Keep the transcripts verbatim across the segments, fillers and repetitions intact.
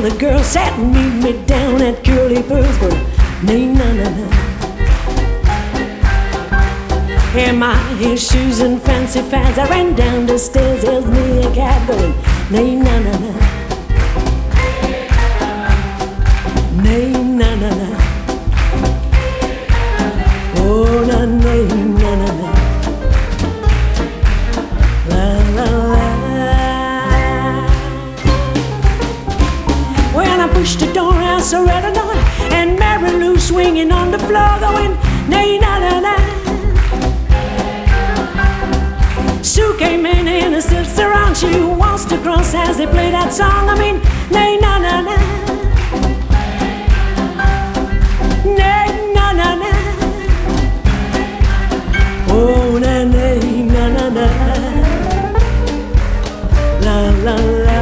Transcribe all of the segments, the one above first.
the girl sat and meet me down at Curly Pearl's for nay na na na. In my heels, shoes and fancy fads, I ran down the stairs, hailed me a cab going nay na na na. Nay na na na. Oh na nay na na na. La la la. When I pushed the door, I saw Red Anot and Mary Lou swinging on the floor, going nay na na na. Sue came in in a silk sarong, she waltzed across as they played that song. I mean, nay na na na. Nay na na na. Oh na nay na na na. La la la.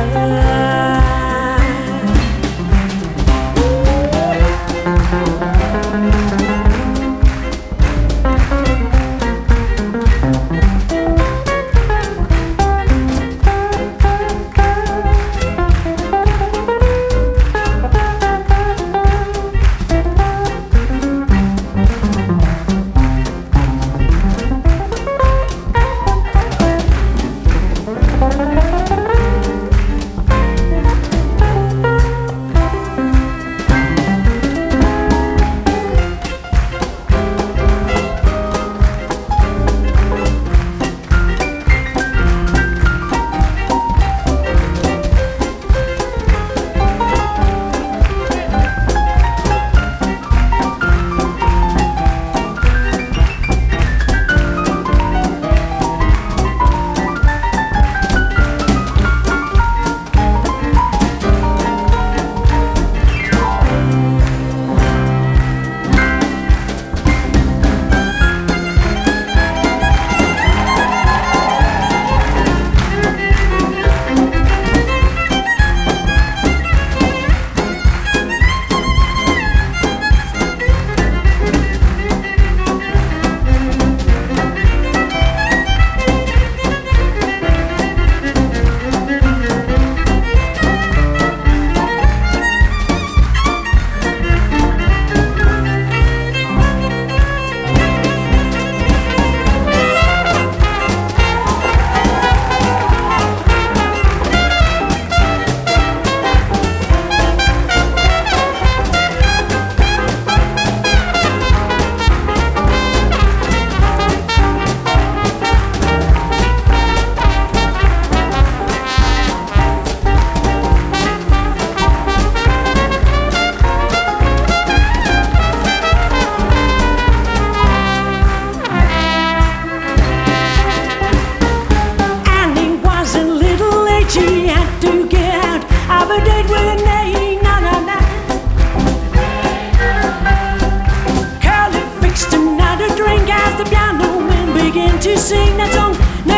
To sing that song.